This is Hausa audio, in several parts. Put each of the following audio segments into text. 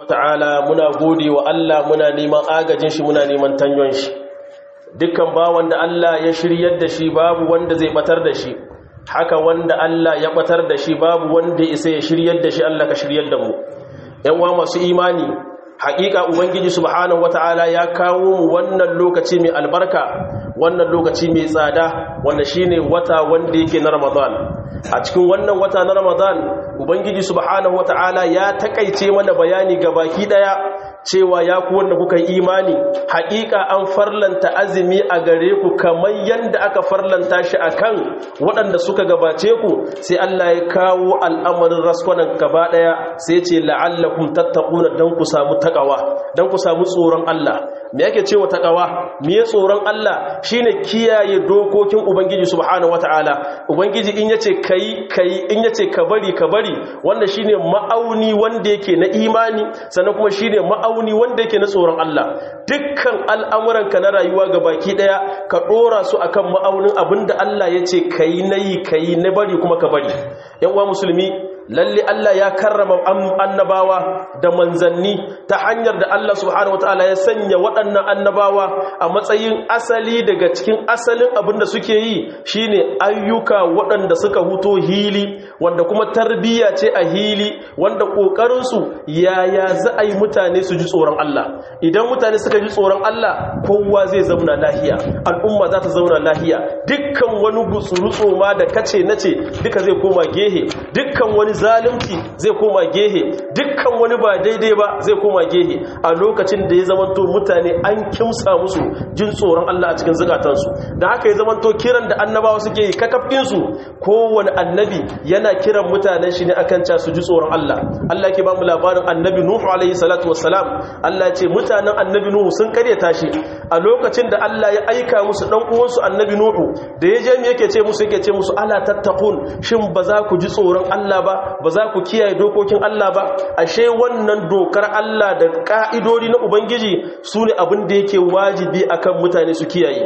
ta'ala muna gode wa Allah, muna neman agajin shi, muna neman tanyon shi. Dukkan bawan da Allah ya shiryar da shi babu wanda zai batar da shi, haka wanda Allah ya batar da shi babu wanda isa ya shiryar da shi. Allah ka shiryar da mu. Yan uwa masu imani, haƙiƙa ubangiji subhanahu wata'ala ya kawo mu wannan lokaci mai albarka, wannan lokaci mai tsada, wanda shine wata wanda yake na Ramadan. A cikin wannan wata na Ramadan, ubangiji subhanahu wata'ala ya takaice mana bayani ga baki daya cewa ya ku wanda kuka yi imani, haƙiƙa an farlanta azumi a gare ku kamar yanda aka farlanta shi akan waɗanda suka gabace ku. Sai Allah ya kawo al'amarin raskwanan gaba daya, sai ce la'allakum tattaquna, dan ku samu takawa, dan ku samu tsoron Allah. Me yake cewa takawa? Me tsoron Allah? Shine kiyaye dokokin ubangiji subhanahu wataala. Ubangiji in yace kai, in yace ka bari, wanda shine ma'auni wanda yake na imani, sannan kuma shine ma'auni wanda yake na tsoron Allah. Dukkan al'amuranka na rayuwa gabaki daya ka dora su akan ma'aunin abinda Allah yace kai na bari kuma ka bari. Yan uwa musulmi, lalle Allah ya karrama annabawa da manzanni ta hanyar da Allah subhanahu wataala ya sanya waɗannan annabawa a matsayin asali daga cikin asalin abin da suke yi shine ayyuka waɗanda suka huto hili, wanda kuma tarbiyya ce a hili, wanda ƙoƙarinsu yaya za a yi mutane su ji tsoron Allah. Idan mutane suka ji tsoron Allah, kowa zai zauna lahiya, al'umma za ta zauna lahiya, dukkan wani gutsurutso ma da kace nace duka zai koma gehe, dukkan wani zalunci zai koma gehe, dukkan wani ba daidai ba zai koma gehe, a lokacin da ya zamanto mutane an kimsa musu jin tsoron Allah a cikin zukatansu. Da haka ya zamanto kiran da annabawa suke yi kakafinsu, kowane annabi yana kiran mutanen shi ne akan ca su ji tsoron Allah. Allah ke ba mu labarin annabi Nuhu alaihi salatu wassalam. Allah ce mutanen annabi Nuhu sun karyata shi a lokacin da Allah ya aika musu dan uwansu annabi Nuhu. Da ya je me yake ce musu ala tattaqun, shin ba za ku ji tsoron Allah ba za ku kiyaye dokokin Allah ba? Ashe wannan dokar Allah da ka'idodi na Ubangiji su ne abin da yake wajibi akan mutane su kiyaye.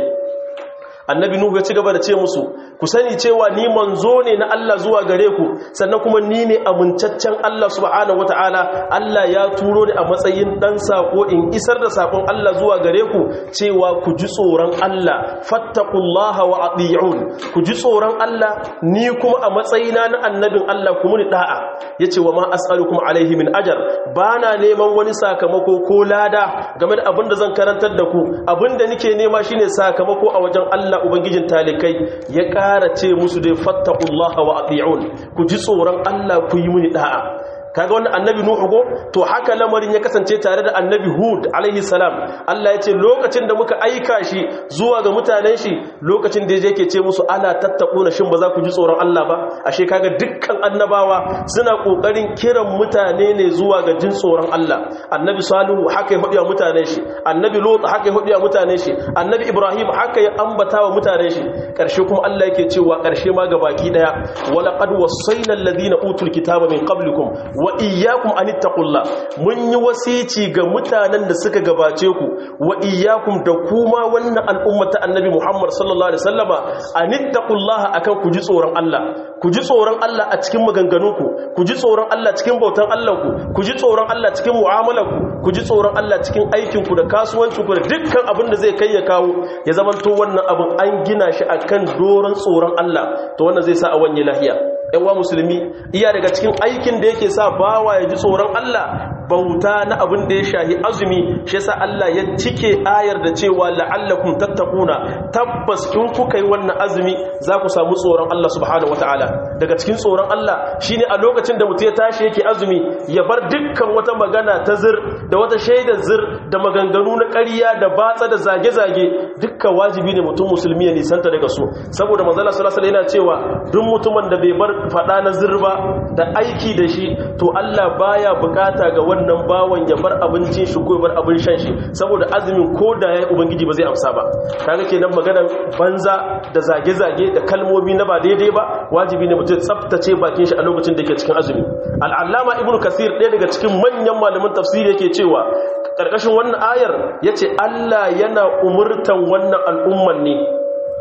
Annabi Nuhu ya ci gaba da ce musu, ku sani cewa ni manzo ne na Allah zuwa gare ku, sannan kuma ni ne amincaccen Allah subhanahu wataala. Allah ya turo ni a matsayin dan sako in isar da sakon Allah zuwa gare ku, cewa ku ji tsoron Allah, fattaqullaha wa ati'un, ku ji tsoron Allah, ni kuma a matsayina na annabin Allah ku muni da'a. Yace wa ma as'alukum alaihi min ajr, bana neman wani sakamako ko lada game da abinda zan karantar da ku, abinda nake nema shine sakamako a wajen Allah ubangijin talikai. Ya ƙara ce musu dai fattaqullaha wa ati'un, ku ji tsoron Allah ku yi muni da'a. kaga wannan annabi nuhu go to haka lamarin ya kasance tare da annabi hud alaihi salam. Allah ya ce lokacin da muka aika shi zuwa ga mutanen shi, lokacin da yake ce musu ala tattaquna, shin ba za ku ji tsoron Allah ba? Ashe kaga dukkan annabawa suna kokarin kiran mutane ne zuwa ga jin tsoron Allah. Annabi salihu haka ya hudiya mutanen shi, annabi lut haka ya hudiya mutanen shi, annabi ibrahim haka ya ambata wa mutanen shi. Karshe kuma Allah yake cewa karshe ma gabaki daya, walaqad wasayna alladhina utul kitaba min qablikum wa iyyakum an ittaqullah, mun yi wasici ga mutanen da suka gabace ku, wa iyyakum da kuma wannan al'ummata annabi Muhammad sallallahu alaihi wasallama, an ittaqullah, akan ku ji tsoron Allah. Ku ji tsoron Allah a cikin maganganunku, ku ji tsoron Allah cikin bautan Allahnku, ku ji tsoron Allah cikin mu'amalarku, ku ji tsoron Allah cikin aikinku da kasuwancinku da dukkan abin da zai kai ya kawo, ya zamanto wannan abin an gina shi akan doron tsoron Allah. To wannan zai sa a wanye lahiya. Yawa musulmi, iya daga cikin aikin da yake sa bawa ya ji tsoron Allah, bauta na abin da ya shahi azumi. Shi yasa Allah ya cike ayar da cewa la'allakum tattaquna, tabbas in kuka yi wannan azumi za ku samu tsoron Allah subhanahu wataala. Daga cikin tsoron Allah shine a lokacin da mutum ya tashi yake azumi, ya bar dukkan wata magana ta zir da wata shaidar zir da maganganu na ƙarya da batsa da zage-zage, dukkan wajibi ne mutum musulmi ya nisanta daga su. Saboda manzo Allah sallallahu alaihi wasallam yana cewa duk mutumin da bai bar faɗa na zirba da aiki da shi, to Allah baya bukata ga wannan bawan ya bar abincin shi ko bar abin shan shi, saboda azumin ko da yayi ubangiji ba zai amsa ba. Kaga kenan maganar banza da zage-zage da kalmomi na ba daidai ba, wajibi ne mutum tsaftace bakin shi a lokacin da yake cikin azumi. Al-Allama Ibn Kathir, ɗaya daga cikin manyan malaman tafsiri, yake cewa karkashin wannan ayar yace Allah yana umurtan wannan al'umman ne,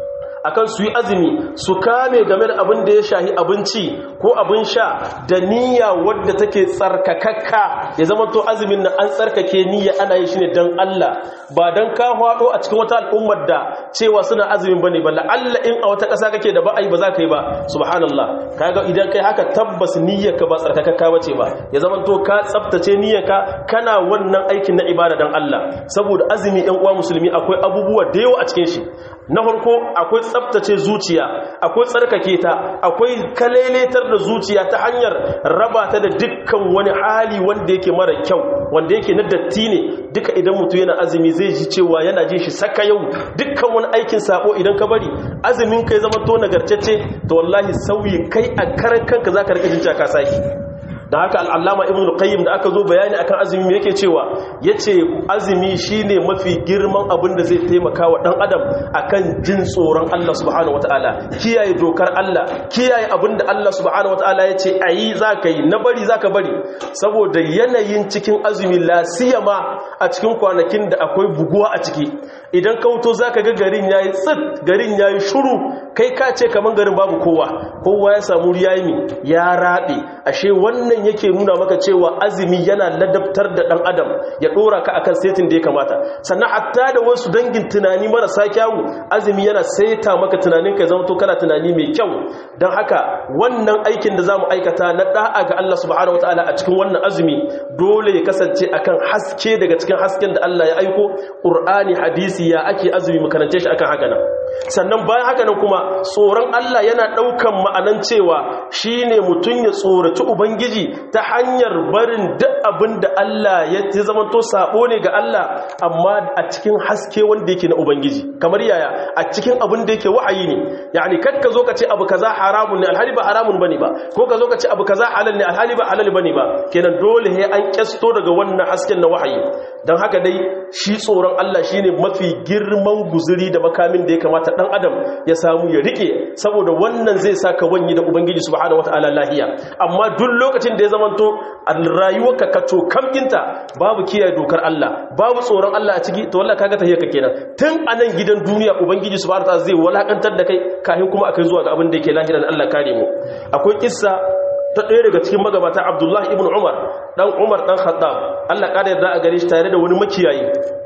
akan su yi azumi su kame game da abin da ya shahi abinci ko abin sha da niyya wadda take tsarkakakka ya zama to azumin nan an tsarkake niyya ana yi shi ne dan Allah ba dan ka hado a cikin wata al'ummar da cewa suna azumin bane ba la'alla in a wata ƙasa kake da ba ai ba za ka yi ba subhanallah kaga idan kai haka tabbas niyyarka ba tsarkakakka bace ba ya zama to ka tsaftace niyyarka kana wannan aikin na ibada dan Allah saboda azumi ɗan uwa musulmi akwai abubuwa da yawa a cikin shi na farko akwai tsaftace zuciya akwai tsarkake ta akwai kaleletar da zuciya ta hanyar raba ta da dukkan wani hali wanda yake mara kyau wanda yake na datti ne duka idan mutum yana azumi zai ji cewa yana jin shi saka yau dukkan wani aikin sabo idan ka bari azumin kai zama to nagartacce to wallahi sauyi kai a karan kanka zaka rika jin ka saki da haka al'allama ibn al-qayyim da aka zo bayani akan azumi yake cewa yace azumi shine mafi girman abin da zai taimaka wa dan adam akan jin tsoron Allah subhanahu wataala kiyaye dokar Allah kiyaye abin da Allah subhanahu wataala yace ayi zaka yi na bari zaka bari saboda yanayin cikin azumi la siyama a cikin kwanakin da akwai buguwa a ciki idan ka wuto zaka ga garin yayi tsit garin yayi shuru kai ka ce kaman garin babu kowa ya samu riyayi ya rabe ashe wannan yake nuna maka cewa azumi yana ladabtar da dan adam ya dora ka akan setin da ya kamata sannan hatta da wasu dangin tunani marasa kyawu azumi yana saita maka tunanin ka zama to kana tunani mai kyau dan haka wannan aikin da zamu aikata na da'a ga Allah subhanahu wataala a cikin wannan azumi dole ya kasance akan haske daga cikin hasken da Allah ya aiko Qur'ani hadisi ya ake azumi mu karance shi akan haka nan sannan bayan haka nan kuma tsoron Allah yana daukan ma'anan cewa shine mutun ya tsoraci ubangiji ta hanyar barin duk abin da Allah ya zamanto sabo ne ga Allah amma a cikin haske wanda yake na ubangiji kamar yaya a cikin abin da yake wahayi ne yani kakka zo ka ce abu kaza haramun ne alhali ba haramun bane ba ko ka zo ka ce abu kaza halal ne alhali ba halal bane ba kenan dole he an kyasto daga wannan hasken na wahayi dan haka dai shi tsoron Allah shine mafi girman guzuri da makamin da ya kamata dan adam ya samu ya rike saboda wannan zai saka wani da ubangiji subhanahu wataala lahiya amma duk lokacin da ya zamanto a rayuwarka ka to kamkinta babu kiyaye dokar Allah babu tsoron Allah a ciki to wallahi kaga tahiyarka kenan tun anan gidan duniya ubangiji subhanahu wataala zai walakantar da kai kafin kuma akai zuwa ga abin da yake lahiran Allah kare mu akwai kissa ta ɗaya daga cikin magabata Abdullahi ibn Umar dan Khattab Allah kare yarda a gare shi tare da wani makiyayi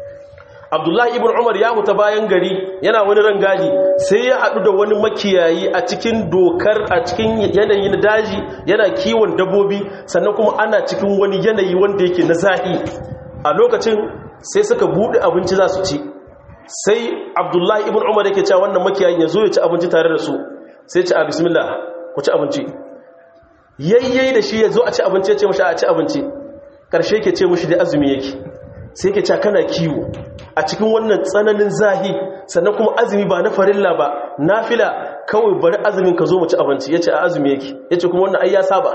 Abdullahi ibn Umar ya huta bayan gari yana wani rangaji sai ya haɗu da wani makiyayi a cikin dokar a cikin yanayi na daji yana kiwon dabbobi sannan kuma ana cikin wani yanayi wanda yake na zahi a lokacin sai suka buɗe abinci za su ci sai Abdullahi ibn Umar yake cewa wannan makiyayin ya zo ya ci abinci tare da su sai ci a bismillah ku ci abinci yayyai da shi ya zo a ci abinci ya ce mashi a ci abinci ƙarshe ke ce mashi da azumi yake sai ke kana kiwo a cikin wannan tsananin zahi sannan kuma azumi ba na farilla ba nafila kawai bari azumin ka zo mu ci abinci yace a azumi yake yace kuma wannan ai ya saba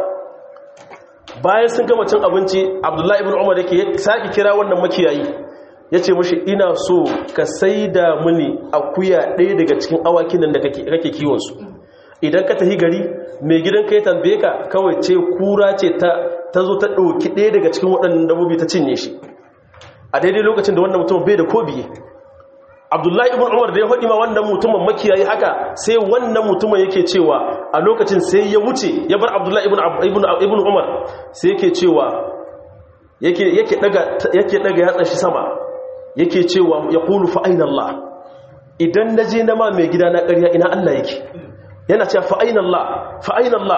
bayan sun gama cin abinci Abdullahi ibn Umar yake saki kira wannan makiyayi yace mishi ina so ka saida mini akuya ɗaya daga cikin awakin nan da kake kiwon su idan ka tafi gari mai gidan ka ya tambaye ka kawai ce kura ce ta zo ta ɗauki ɗaya daga cikin waɗannan dabbobi ta cinye shi a daidai lokacin da wannan mutum bai da ko biye Abdullahi ibn Umar da ya faɗi ma wannan mutumin makiyayi haka sai wannan mutumin yake cewa a lokacin sai ya wuce ya bar Abdullahi ibn Umar sai yake cewa yake daga yatsa shi sama yake cewa ya qulu fa aina Allah idan naje na ma mai gida na ƙarya ina Allah yake yana cewa fa aina Allah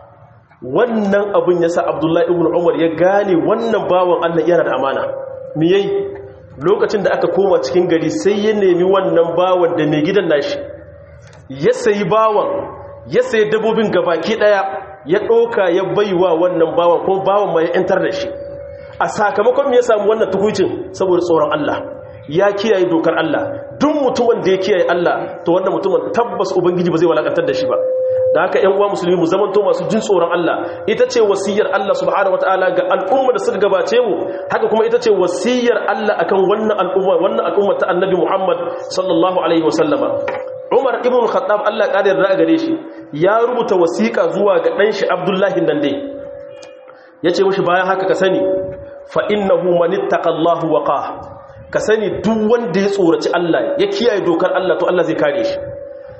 wannan abun yasa Abdullahi ibn Umar ya gane wannan bawan Allah yana da amana miyai lokacin da aka koma cikin gari sai ya nemi wannan bawan da mai gidan nashi ya sayi bawan ya sayi dabbobin gabaki daya ya ɗauka ya baiwa wannan bawan ko bawan mai yantar da shi a sakamakon me ya samu wannan tukuicin saboda tsoron Allah ya kiyaye dokar Allah duk mutumin da ya kiyaye Allah to wannan mutumin tabbas ubangiji ba zai walakantar da shi ba da haka ƴan uwa musulmi mu zamanto masu jin tsoron Allah ita ce wasiyar Allah subhanahu wataala ga al'umma da suka gabace mu haka kuma ita ce wasiyar Allah akan wannan al'umma ta Annabi Muhammad sallallahu alaihi wasallama Umar ibn Khattab Allah ya yarda gare shi ya rubuta wasiƙa zuwa ga dan shi Abdullahi nan dai yace mishi bayan haka ka sani fa innahu man ittaqallahu waqah ka sani duk wanda ya tsoraci Allah ya kiyaye dokar Allah to Allah zai kare shi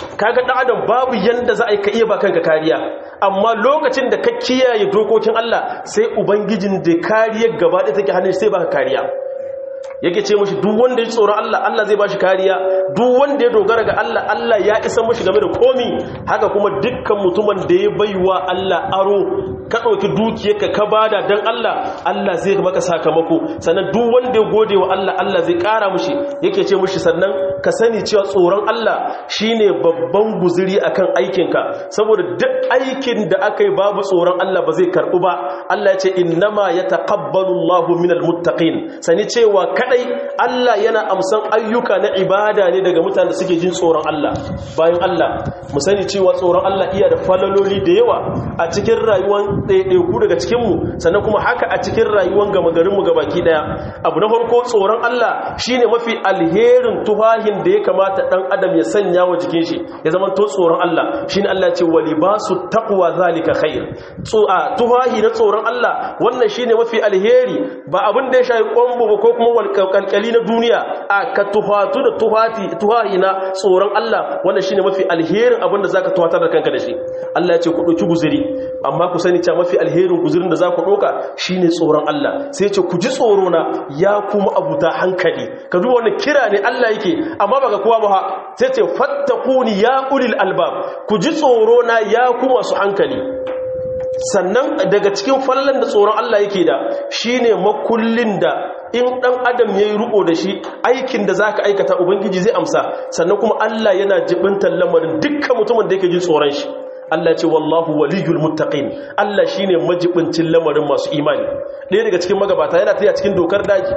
kaga dan adam babu yanda za a yi ka iya ba kanka kariya, amma lokacin da ka kiyaye dokokin Allah sai ubangijin da kariyar gaba ɗaya take hannun sai baka kariya. Yake ce mashi duk wanda ya ji tsoron Allah, Allah zai bashi kariya, duk wanda ya dogara ga Allah, Allah ya isa mashi game da komi. Haka kuma dukkan mutumin da ya baiwa Allah aro, ka ɗauki dukiyarka ka bada don Allah, Allah zai maka sakamako. Sannan duk wanda ya gode wa Allah, Allah zai ƙara mashi. Yake ce mashi sannan ka sani cewa tsoron Allah shine babban guzuri akan aikinka, saboda duk aikin da aka yi babu tsoron Allah ba zai karɓu ba. Allah ya ce innama yataqabbalu Allahu minal muttaqin, sani cewa kadai Allah yana amsan ayyuka na ibada ne daga mutanen da suke jin tsoron Allah. Bayan Allah mu sani cewa tsoron Allah iya da falaloli da yawa a cikin rayuwar ɗaiɗaiku daga cikinmu, sannan kuma haka a cikin rayuwar gama garinmu gabaki ɗaya. Abu na farko, tsoron Allah shine mafi alherin tuhahin da ya kamata ɗan adam ya sanya wa jikin shi ya zama to tsoron Allah. Shine Allah ya ce wa libasu taqwa zalika khair. Tuhahi na tsoron Allah wannan shine mafi alheri, ba abin da ya shafi kwambo ba ko kuma walƙalƙali na duniya. Ka tuhatu da tuhahi na tsoron Allah wannan shine mafi alherin abin da zaka tuhatar da kanka da shi. Allah ya ce ku ɗauki guzuri, amma ku sani cewa mafi alherin guzurin da za ku ɗauka shine tsoron Allah. Sai ce ku ji tsoro na ya kuma abuta hankali. Ka duba wannan kira ne Allah yake, amma ba ga kowa ba. Sai ce fattaquni ya ulil albab, ku ji tsoro na ya kuma su hankali. Sannan daga cikin fallan da tsoron Allah yake da shine makullin da in dan adam yayi ruko da shi, aikin da zaka aikata ubangiji zai amsa. Sannan kuma Allah yana jibintan lamarin dukkan mutumin da yake jin tsoron shi. Allah ce wallahu waliyul muttaqin, Allah shine majibincin lamarin masu imani. Ɗaya daga cikin magabata yana tafiya cikin dokar daji,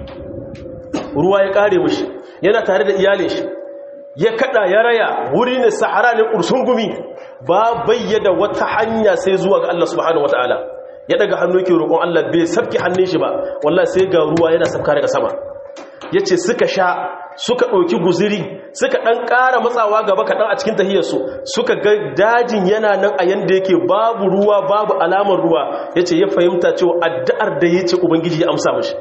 ruwa ya kare mishi, yana tare da iyalin shi, ya kada ya raya, wuri ne sahara ne kursun gumi, ba bayyana wata hanya sai zuwa ga Allah subhanahu wataala. Ya daga hannu yake roƙon Allah, bai sabki hannun shi ba, wallahi sai ga ruwa yana sabka daga sama. Yace suka sha, suka ɗauki guziri, suka ɗan ƙara matsawa gaba kaɗan a cikin tahiyarsu, suka ga dajin yana nan a yanda yake, babu ruwa, babu alamar ruwa. Yace ya fahimta cewa addu'ar da yace ubangiji ya amsa mishi.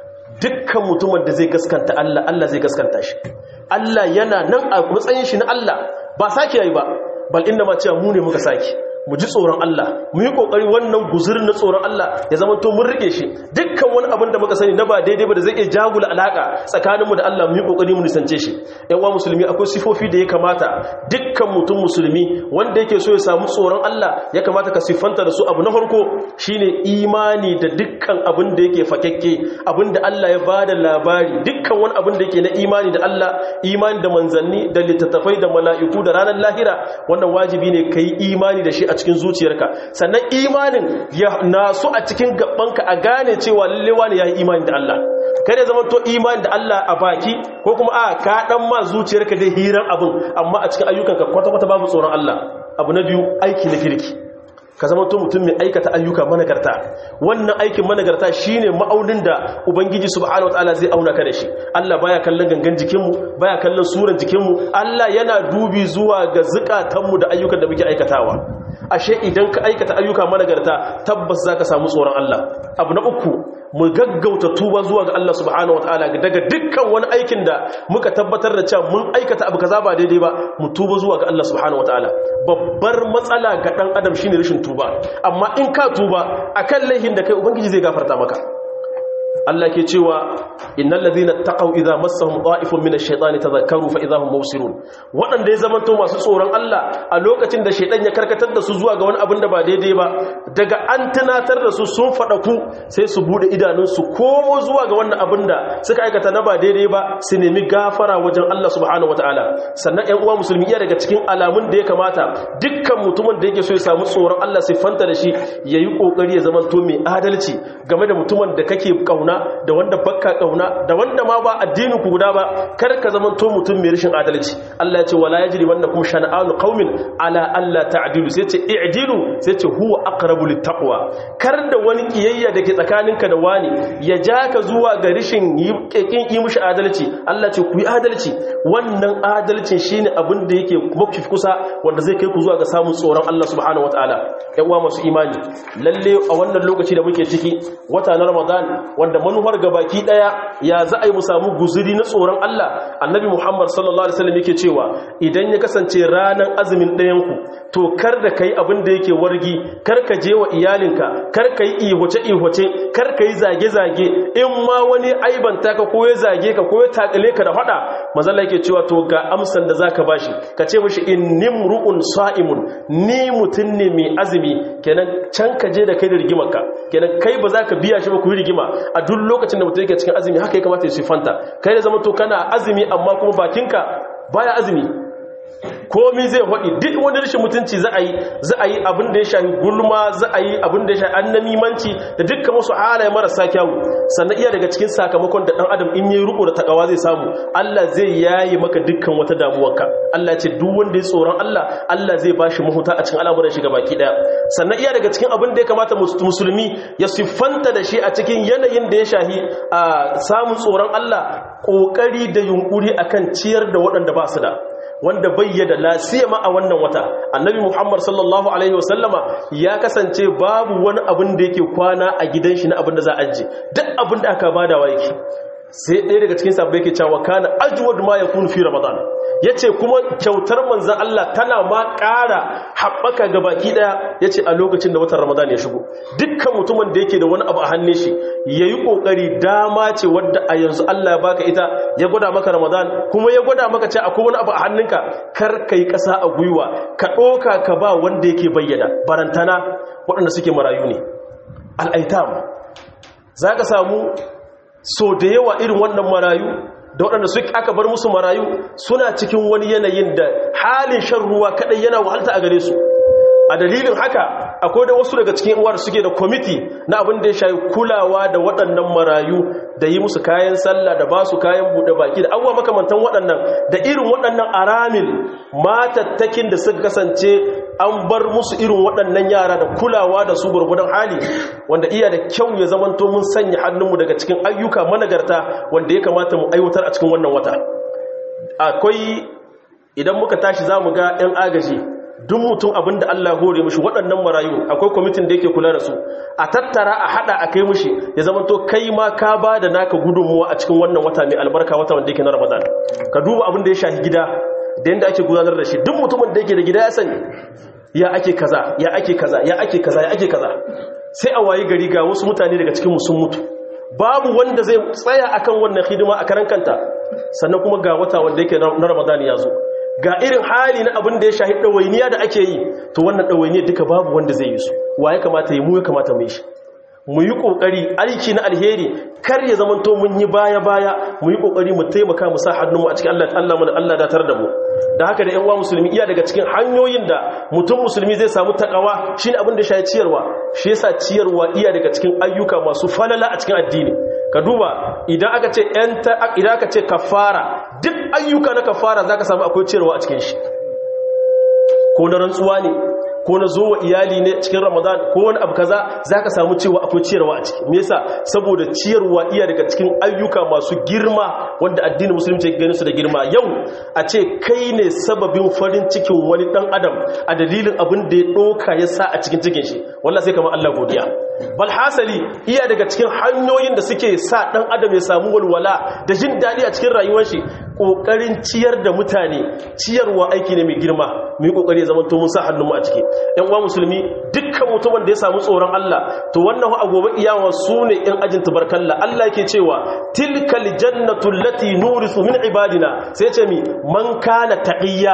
Dukkan mutumin da zai gaskanta Allah, Allah zai gaskanta shi. Allah yana nan a matsayin shi na Allah, ba sake yayi ba, bal inna ma cewa mu ne muka sake. Mu ji tsoron Allah, mu yi kokari wannan guzurin na tsoron Allah ya zama to mun rike shi. Dukkan wani abin da muka sani na ba daidai ba da zai iya jagula alaka tsakaninmu da Allah, mu yi kokari mu nisance shi. Yan uwa musulmi, akwai sifofi da ya kamata dukkan mutum musulmi wanda yake so ya samu tsoron Allah ya kamata ka siffanta da su. Abu na farko shine imani da dukkan abin da yake fakekke, abin da Allah ya bada labari, dukkan wani abin da yake na imani da Allah, imani da manzanni, da littattafai, da mala'iku, da ranar lahira. Wannan wajibi ne kai imani da shi a cikin zuciyarka. Sannan imanin ya nasu a cikin gabanka, a gane cewa lallewa ne ya yi imani da Allah. Kada zama to imani da Allah a baki, ko kuma ka dan ma zuciyarka dai hiran abin, amma a cikin ayyukanka kwata-kwata babu tsoron Allah. Abu na biyu, aiki na kirki. Ka zama to mutum mai aikata ayyuka managarta. Wannan aikin managarta shine ma'aunin da ubangiji subhanahu wataala zai auna ka da shi. Allah baya kallon gangan jikinmu, baya kallon suran jikinmu. Allah yana dubi zuwa ga zukatanmu da ayyukan da muke aikatawa. Ashe idan ka aikata ayyuka managarta, tabbas zaka samu tsoron Allah. Abu na uku, mu gaggauta tuba zuwa ga Allah subhanahu wataala daga dukkan wani aikin da muka tabbatar da cewa mun aikata abu kaza ba daidai ba, mu tuba zuwa ga Allah subhanahu wataala. Babbar matsala ga dan adam shine rashin tuba, amma in ka tuba akan laihin da kai, ubangiji zai gafarta maka. Allah ke cewa innal ladhina taqaw idza massahum ta'ifun minash shaitani tadhakkaru fa idahum mubsirun. Wadanda ya zamanto masu tsoron Allah a lokacin da shaitan ya karkatar da su zuwa ga wani abin da ba daidai ba, daga an tunatar da su sun fadaku, sai su bude idanun su komo zuwa ga wannan abin da suka aikata na ba daidai ba, su nemi gafara wajen Allah subhanahu wataala. Sannan ƴan uwa musulmi, iya daga cikin alamun da ya kamata dukkan mutumin da yake so ya samu tsoron Allah sai fanta da shi, yayi kokari ya zamanto mai adalci game da mutumin da kake kauna, da wanda bakka kauna, da wanda ma ba addinin ku guda ba. Kar ka zaman to mutum mai rashin adalci. Allah ya ce wala yajri wannakum shana'anu qaumin ala alla ta'dilu, sai ce i'dilu, sai ce huwa aqrabu littaqwa. Kar da wani kiyayya dake tsakaninka da wani ya ja ka zuwa ga rashin yi mishi adalci. Allah ce ku yi adalci. Wannan adalcin shine abin da yake mafi kusa, wanda zai kai ku zuwa ga samun tsoron Allah subhanahu wataala. Yan uwa masu imani, lalle a wannan lokaci da muke ciki, wata na Ramadan, wanda manuhar gabaki daya ya za a yi mu samu guzuri na tsoron Allah. Annabi Muhammad sallallahu alaihi wasallam yake cewa idan ya kasance ranan azumin ɗayan ku to kar da kai abin da yake wargi, kar ka je wa iyalinka, kar ka yi ihoce kar ka yi zage in ma wani aibanta ka ko ya zage ka ko ya takale ka da fada, manzo Allah yake cewa to ga amsan da zaka bashi, ka ce mishi innimru'un sa'imun, ni mutun ne mai azumi. Kenan can ka je da kai da rigimarka, kenan kai ba za ka biya shi ba ku yi rigima a duk lokacin da mutum yake cikin azumi. Haka ya kamata ya sifanta, kai da zama to kana azumi amma kuma bakinka baya azumi, komi zai faɗi, duk wani rashin mutunci za a yi abin da ya shafi gulma, za a yi abin da ya shafi annamimanci da dukkan wasu halaye marasa kyawu. Sannan iya daga cikin sakamakon da ɗan adam in yi riko da takawa zai samu, Allah zai yayi maka dukkan wata damuwarka. Allah ce duk wanda ya tsoron Allah, Allah zai bashi mahuta a cikin al'amuran shi baki daya. Sannan iya daga cikin abin da ya kamata musulmi ya siffanta da shi a cikin yanayin da ya shahi samun tsoron Allah, kokari da yunkuri akan ciyar da waɗanda ba su da, wanda bayyada lasiyama a wannan wata. Annabi Muhammad sallallahu alaihi wasallama ya kasance babu wani abin da yake kwana a gidan shi na abin da za a ajiye, duk abin da aka badawa yake. Sai ɗaya daga cikin sabbai yake cewa kana ajwad ma yakun fi ramadan, yace kuma kyautar manzon Allah tana ma ƙara haɓaka ga baki daya, yace a lokacin da watan ramadan ya shigo dukkan mutumin da yake da wani abu a hannun shi yayi kokari, dama ce wadda a yanzu Allah ya baka ita, ya gwada maka ramadan kuma ya gwada maka ce akwai wani abu a hannunka, kar kai ƙasa a gwiwa, ka ɗoka ka ba wanda yake bayyana, barantana waɗanda suke marayu ne, al'aitam. Za ka samu so da yawa irin wannan marayu da waɗanda aka bar musu marayu suna cikin wani yanayin da halin shan ruwa kaɗai yana wahalta a gare su. A dalilin haka akwai da wasu daga cikin uwar suke da kwamiti na abin da ya shayi kulawa da waɗannan marayu, da yi musu kayan sallah, da ba su kayan buɗe baki, da abubuwa makamantan waɗannan, da irin waɗannan aramil matattakin da suka kasance an bar musu irin waɗannan yara da kulawa da su gurgudan hali, wanda iya da kyau ya zamanto mun sanya hannunmu daga cikin ayyuka managarta wanda ya kamata mu aiwatar a cikin wannan wata. Akwai, idan muka tashi za mu ga 'yan agaji, duk mutum abin da Allah hore mishi waɗannan marayu akwai kwamitin da yake kula da su, a tattara a hada a kai mishi, ya zama to kai ma ka ba da naka gudunmuwa a cikin wannan wata mai albarka, wata wanda yake na Ramadan. Ka duba abin da ya shafi gida da yadda ake gudanar da shi, duk mutumin da yake da gida ya sani ya ake kaza ya ake kaza ya ake kaza ya ake kaza. Sai a wayi gari ga wasu mutane daga cikin mu sun mutu, babu wanda zai tsaya akan wannan hidima a karan kanta. Sannan kuma ga wata wanda yake na Ramadan ya zo, ga irin hali na abin da ya shahi ɗawainiya da ake yi, to wannan ɗawainiya duka babu wanda zai yi su. Wa ya kamata yi? Mu ya kamata mu yi shi. Mu yi ƙoƙari aiki na alheri, kar ya zamanto mun yi baya-baya, mu yi ƙoƙari mu taimaka mu sa hannunmu a cikin Allah datar da mu. Da haka da 'yan uwa musulmi iya daga cikin hanyoyin da mutum musulmi zai samu takawa shine abin da shahi ciyarwa. Shi yasa ciyarwa iya daga cikin ayyuka masu falala a cikin addini. Ka duba idan aka ce kafara, duk ayyuka na kafara zaka samu akwai ciyarwa a cikin shi, ko na rantsuwa ne, ko na zo wa iyali ne cikin Ramadan, ko wani abu kaza zaka samu cewa akwai ciyarwa a ciki. Me yasa? Saboda ciyarwa iya daga cikin ayyuka masu girma wanda addinin musulunci ya gani su da girma. Yau a ce kai ne sababin farin cikin wani dan adam a dalilin abin da ya doka ya sa a cikin cikin shi, wallahi sai kamar Allah godiya. Bal hasali iya daga cikin hanyoyin da suke sa dan adam ya samu walwala da jin dadi a cikin rayuwar shi, kokarin ciyar da mutane. Ciyarwa aiki ne mai girma, mu yi kokari ya zama to mun sa hannunmu a ciki. Yan uwa musulmi, dukkan mutumin da ya samu tsoron Allah, to wannan a gobe kiyama sune yan ajin tabarkalla. Allah yake cewa tilkal jannatu allati nurisu min ibadina, sai ce mi man kana taqiya,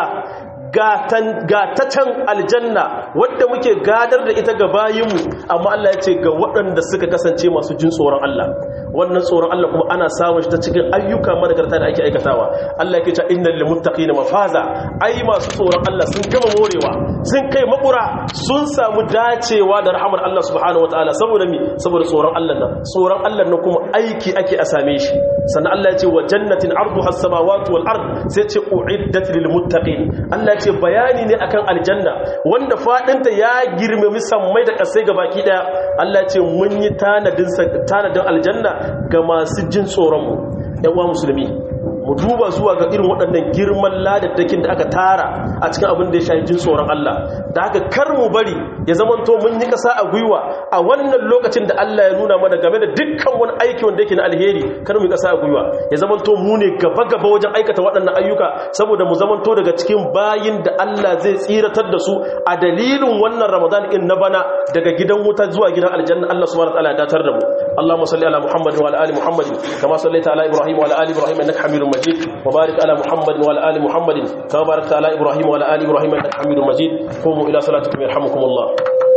gatatan aljanna wadda muke gadar da ita ga bayinmu, amma Allah ya ce ga waɗanda suka kasance masu jin tsoron Allah. Wannan tsoron Allah kuma ana samun shi ta cikin ayyuka managarta da ake aikatawa. Allah yake cewa innal lil muttaqina mafaza, ai masu tsoron Allah sun gama morewa, sun kai makura, sun samu dacewa da rahmar Allah subhanahu wataala. Saboda mi? Saboda tsoron Allah nan. Tsoron Allah nan kuma aiki ake a same shi. Sannan Allah ya ce wa jannatin arduha as-samawati wal ard, sai ce uiddat lil muttaqin. Allah ya ce bayani ne akan aljanna wanda fadinta ya girmami sammai da kasai gabaki daya. Allah ya ce mun yi tanadin aljanna ga masu jin tsoron mu. Yan uwa musulmi, mu duba zuwa ga irin waɗannan girman ladaddakin da aka tara a cikin abin da ya shafi jin tsoron Allah da haka kar mu bari ya zamanto mun yi ƙasa a gwiwa a wannan lokacin da Allah ya nuna mana game da dukkan wani aiki wanda yake na alheri kar mu yi ƙasa a gwiwa ya zamanto mu ne gaba wajen aikata waɗannan ayyuka saboda mu zamanto daga cikin bayin da Allah zai tsiratar da su a dalilin wannan Ramadan in na bana daga gidan wuta zuwa gidan aljanna Allah subhanahu wa ta'ala ya datar da mu Allahumma salli ala Muhammad wa ala ali Muhammad kama sallaita ala Ibrahim wa ala ali Ibrahim innaka Hamidum Majid wa barik ala Muhammad wa ala ali Muhammad kama barakta ala Ibrahim wa ala ali Ibrahim innaka Hamidum Majid qumu ila salatikum yarhamukumullah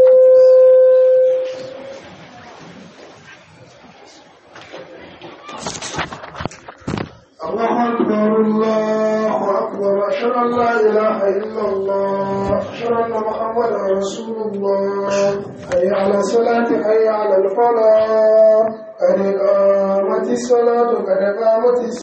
الله أكبر الله أكبر أشهد أن لا إله إلا الله أشهد أن محمدا رسول الله حي على الصلاة حي على الفلاح قد قامت الصلاة قد قامت